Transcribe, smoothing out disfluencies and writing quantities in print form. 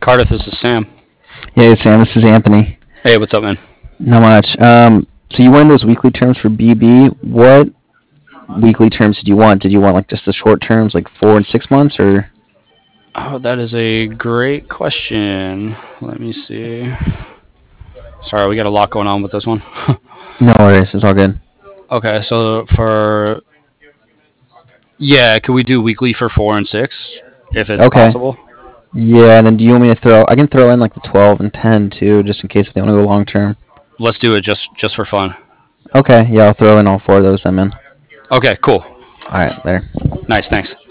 Cardiff, this is Sam. Hey Sam, this is Anthony. Hey, what's up, man? Not much. So you wanted those weekly terms for BB. What weekly terms did you want? Did you want like just the short terms, like 4 and 6 months, or? Oh, that is a great question. Let me see. Sorry, we got a lot going on with this one. No worries, it's all good. Okay, so for yeah, could we do weekly for 4 and 6 if it's Okay. possible? Yeah, and then do you want me to throw? I can throw in like the 12 and 10 too, just in case if they want to go long term. Let's do it just for fun. Okay, yeah, I'll throw in all four of those then, man. Okay, cool. All right, there. Nice, thanks.